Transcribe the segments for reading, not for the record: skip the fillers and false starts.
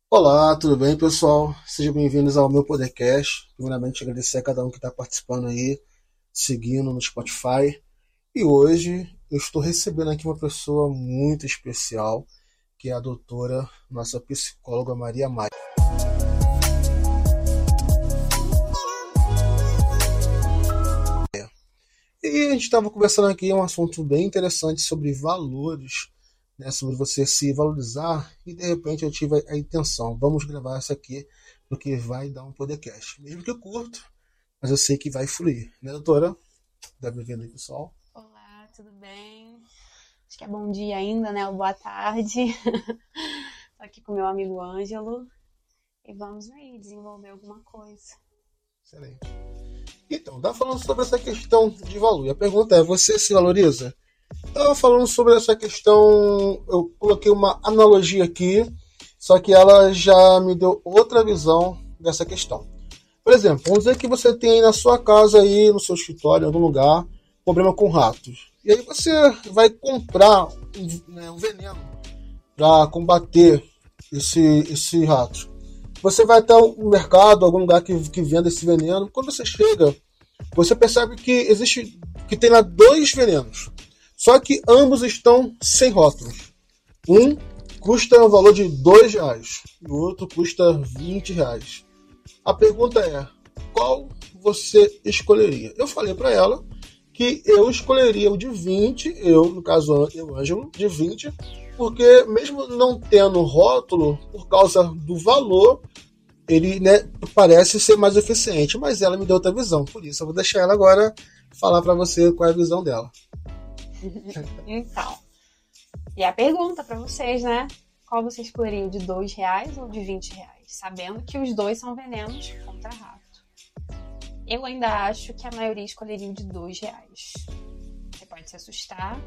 Olá, tudo bem, pessoal? Sejam bem-vindos ao meu podcast. Primeiramente, agradecer a cada um que está participando aí, seguindo no Spotify. E hoje eu estou recebendo aqui uma pessoa muito especial, que é a doutora, nossa psicóloga Maria Maia. E a gente estava conversando aqui um assunto bem interessante sobre valores, né, sobre você se valorizar, e de repente eu tive a intenção, vamos gravar isso aqui, porque vai dar um podcast. Mesmo que curto, mas eu sei que vai fluir. Né, doutora? Dá bem-vindo aí, pessoal. Olá, tudo bem? Acho que é bom dia ainda, né? Ou boa tarde. Tô aqui com meu amigo Ângelo e vamos aí desenvolver alguma coisa. Excelente. Então, tá falando sobre essa questão de valor. E a pergunta é, você se valoriza? Estava falando sobre essa questão, eu coloquei uma analogia aqui, só que ela já me deu outra visão dessa questão. Por exemplo, vamos dizer que você tem aí na sua casa, aí, no seu escritório, em algum lugar, problema com ratos. E aí você vai comprar um veneno para combater esse rato. Você vai até um mercado, algum lugar que venda esse veneno. Quando você chega, você percebe que tem lá dois venenos. Só que ambos estão sem rótulos. Um custa o valor de R$ 2 e o outro custa R$ 20. A pergunta é, qual você escolheria? Eu falei para ela que eu escolheria o de 20, no caso eu, Ângelo, de 20, porque mesmo não tendo rótulo, por causa do valor, ele, né, parece ser mais eficiente, mas ela me deu outra visão, por isso eu vou deixar ela agora falar para você qual é a visão dela. Então, e a pergunta para vocês, né? Qual você escolheria, o de R$ 2 ou de R$ 20? Sabendo que os dois são venenos contra rato. Eu ainda acho que a maioria escolheria o de R$ 2. Você pode se assustar,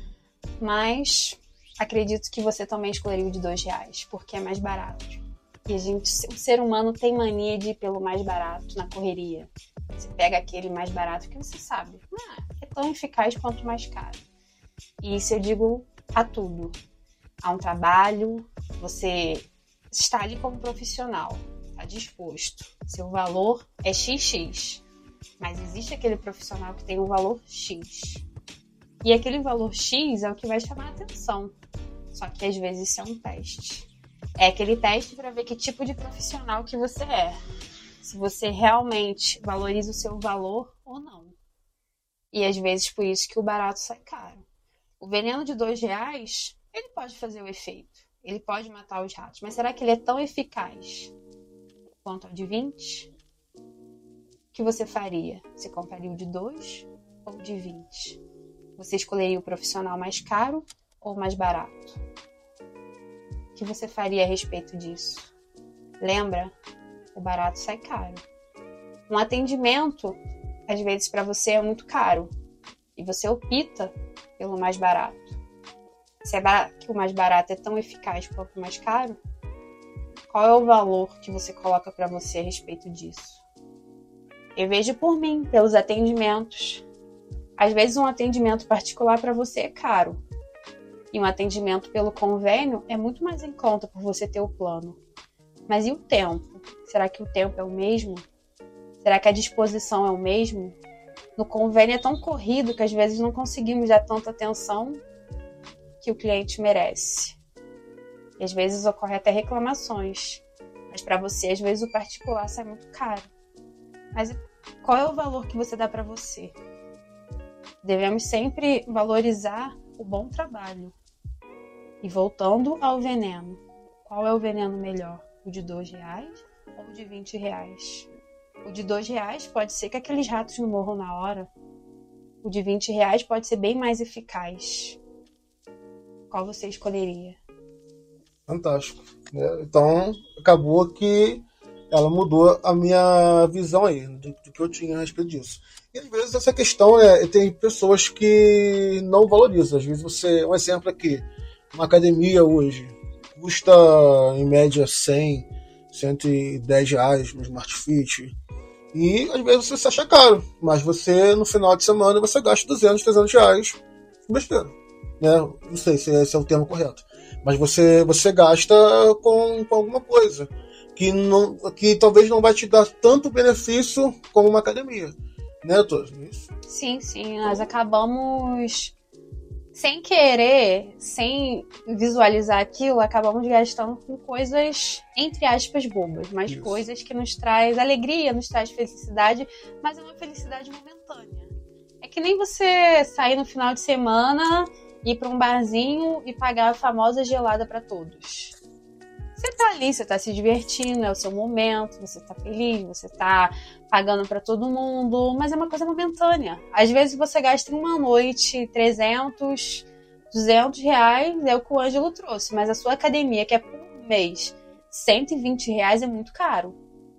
mas acredito que você também escolheria o de R$ 2, porque é mais barato. E o ser humano tem mania de ir pelo mais barato na correria. Você pega aquele mais barato que você sabe, é tão eficaz quanto mais caro. E isso eu digo a tudo. Há um trabalho, você está ali como profissional, está disposto. Seu valor é XX, mas existe aquele profissional que tem um valor X. E aquele valor X é o que vai chamar a atenção. Só que às vezes isso é um teste. É aquele teste para ver que tipo de profissional que você é. Se você realmente valoriza o seu valor ou não. E às vezes por isso que o barato sai caro. O veneno de R$ 2, ele pode fazer o efeito. Ele pode matar os ratos. Mas será que ele é tão eficaz quanto o de 20? O que você faria? Você compraria o de 2 ou o de 20? Você escolheria o profissional mais caro ou mais barato? O que você faria a respeito disso? Lembra? O barato sai caro. Um atendimento, às vezes, para você é muito caro. E você opta pelo mais barato. Se que o mais barato é tão eficaz quanto o mais caro, qual é o valor que você coloca para você a respeito disso? Eu vejo por mim, pelos atendimentos. Às vezes um atendimento particular para você é caro. E um atendimento pelo convênio é muito mais em conta por você ter o plano. Mas e o tempo? Será que o tempo é o mesmo? Será que a disposição é o mesmo? No convênio é tão corrido que às vezes não conseguimos dar tanta atenção que o cliente merece. E às vezes ocorre até reclamações. Mas para você, às vezes o particular sai muito caro. Mas qual é o valor que você dá para você? Devemos sempre valorizar o bom trabalho. E voltando ao veneno. Qual é o veneno melhor? O de R$ 2 ou o de R$ 20? O de R$ 2 pode ser que aqueles ratos não morram na hora. O de R$ 20 pode ser bem mais eficaz. Qual você escolheria? Fantástico. Então, acabou que ela mudou a minha visão aí, do que eu tinha a respeito disso. E às vezes essa questão tem pessoas que não valorizam. Às vezes um exemplo aqui, uma academia hoje custa em média R$ 110 no Smart Fit. E às vezes você se acha caro, mas você no final de semana você gasta R$ 200, R$ 300 com besteira. Né? Não sei se esse é o termo correto. mas você gasta com alguma coisa que talvez não vai te dar tanto benefício como uma academia, né, doutor? Isso. Sim, nós acabamos sem querer, sem visualizar aquilo, acabamos gastando com coisas, entre aspas, bobas, mas isso. Coisas que nos traz alegria, nos traz felicidade, mas é uma felicidade momentânea. É que nem você sair no final de semana, ir para um barzinho e pagar a famosa gelada para todos. Você tá ali, você tá se divertindo, é o seu momento, você tá feliz, você tá pagando pra todo mundo, mas é uma coisa momentânea. Às vezes você gasta em uma noite 300, 200 reais, é o que o Ângelo trouxe, mas a sua academia, que é por mês, 120 reais é muito caro.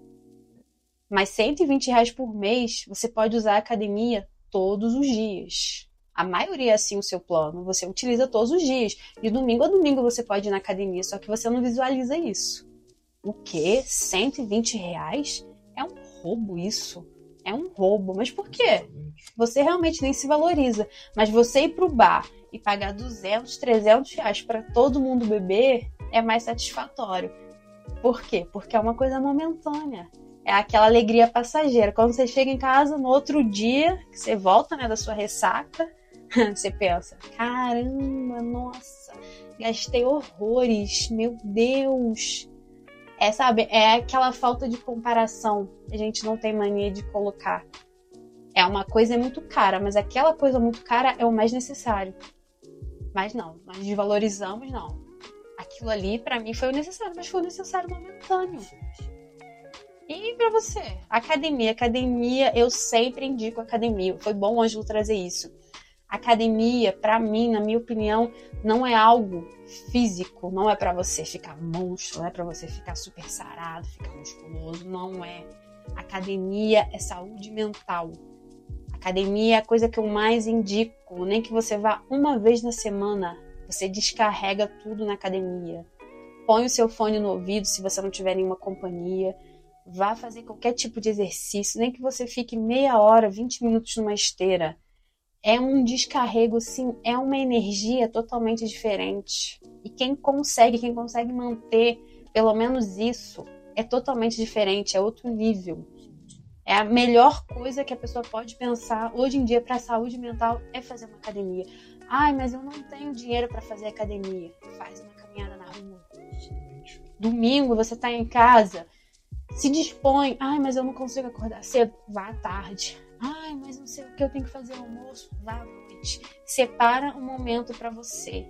Mas 120 reais por mês, você pode usar a academia todos os dias. A maioria é assim o seu plano, você utiliza todos os dias. De domingo a domingo você pode ir na academia, só que você não visualiza isso. O quê? 120 reais? É um roubo isso. É um roubo. Mas por quê? Você realmente nem se valoriza. Mas você ir pro bar e pagar 200, 300 reais para todo mundo beber é mais satisfatório. Por quê? Porque é uma coisa momentânea. É aquela alegria passageira. Quando você chega em casa no outro dia, que você volta, né, da sua ressaca, você pensa, caramba, nossa, gastei horrores, meu Deus. Sabe, é aquela falta de comparação que a gente não tem mania de colocar. É uma coisa muito cara, mas aquela coisa muito cara é o mais necessário. Mas não, nós desvalorizamos, não. Aquilo ali, pra mim, foi o necessário, mas foi o necessário momentâneo. E pra você? Academia, eu sempre indico academia. Foi bom o Ângelo trazer isso. Academia, pra mim, na minha opinião, não é algo físico, não é pra você ficar monstro, não é pra você ficar super sarado, ficar musculoso, não é. Academia é saúde mental. Academia é a coisa que eu mais indico, nem que você vá uma vez na semana, você descarrega tudo na academia. Põe o seu fone no ouvido se você não tiver nenhuma companhia, vá fazer qualquer tipo de exercício, nem que você fique meia hora, 20 minutos numa esteira. É um descarrego, sim, é uma energia totalmente diferente. E quem consegue manter pelo menos isso, é totalmente diferente, é outro nível. É a melhor coisa que a pessoa pode pensar hoje em dia para a saúde mental é fazer uma academia. Ai, mas eu não tenho dinheiro para fazer academia. Faz uma caminhada na rua. Domingo você está em casa, se dispõe. Ai, mas eu não consigo acordar cedo. Vá à tarde. Ai, mas não sei o que eu tenho que fazer no almoço. Vá à noite. Separa um momento para você.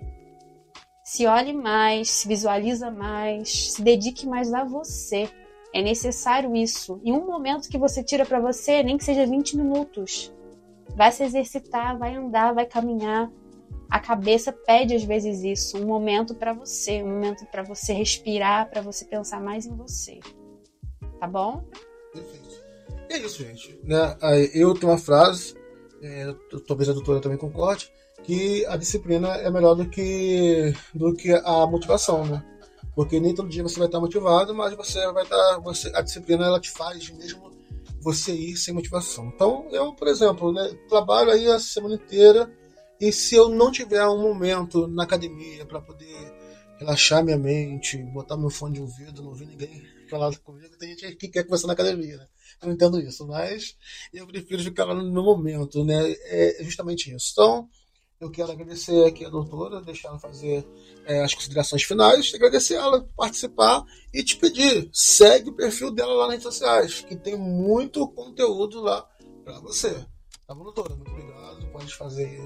Se olhe mais, se visualiza mais, se dedique mais a você. É necessário isso. E um momento que você tira para você, nem que seja 20 minutos. Vai se exercitar, vai andar, vai caminhar. A cabeça pede às vezes isso. Um momento para você. Um momento para você respirar, para você pensar mais em você. Tá bom? Perfeito. É isso, gente. Né? Eu tenho uma frase, talvez a doutora também concorde, que a disciplina é melhor do que a motivação, né? Porque nem todo dia você vai estar motivado, mas você vai estar. A disciplina ela te faz mesmo você ir sem motivação. Então, eu, por exemplo, né, trabalho aí a semana inteira e se eu não tiver um momento na academia para poder relaxar minha mente, botar meu fone de ouvido, não ouvir ninguém falar comigo, tem gente que quer conversar na academia, né? Eu não entendo isso, mas eu prefiro ficar lá no meu momento, né? É justamente isso. Então, eu quero agradecer aqui a doutora, deixar ela fazer as considerações finais, agradecer ela por participar e te pedir, segue o perfil dela lá nas redes sociais, que tem muito conteúdo lá para você. Tá bom, doutora? Muito obrigado, pode fazer.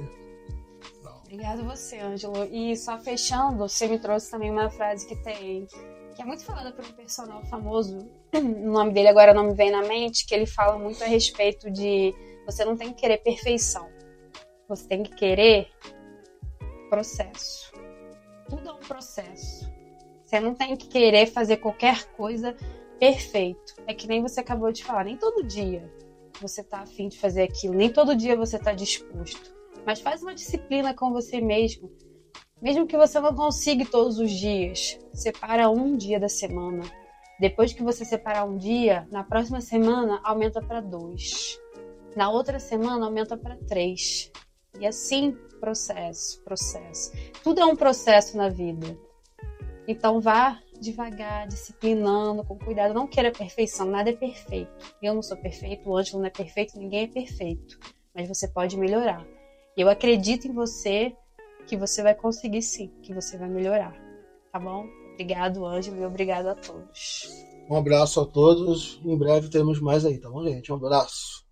Obrigada a você, Ângelo. E só fechando, você me trouxe também uma frase que é muito falada por um personal famoso, o nome dele agora não me vem na mente, que ele fala muito a respeito de você não tem que querer perfeição. Você tem que querer processo. Tudo é um processo. Você não tem que querer fazer qualquer coisa perfeito. É que nem você acabou de falar. Nem todo dia você tá afim de fazer aquilo. Nem todo dia você tá disposto. Mas faz uma disciplina com você mesmo. Mesmo que você não consiga todos os dias. Separa um dia da semana. Depois que você separar um dia, na próxima semana aumenta para 2. Na outra semana aumenta para 3. E assim, processo. Tudo é um processo na vida. Então vá devagar, disciplinando, com cuidado. Não queira perfeição, nada é perfeito. Eu não sou perfeito, o Ângelo não é perfeito, ninguém é perfeito. Mas você pode melhorar. Eu acredito em você, que você vai conseguir sim, que você vai melhorar. Tá bom? Obrigado, Ângelo, e obrigado a todos. Um abraço a todos. Em breve teremos mais aí, tá bom, gente? Um abraço.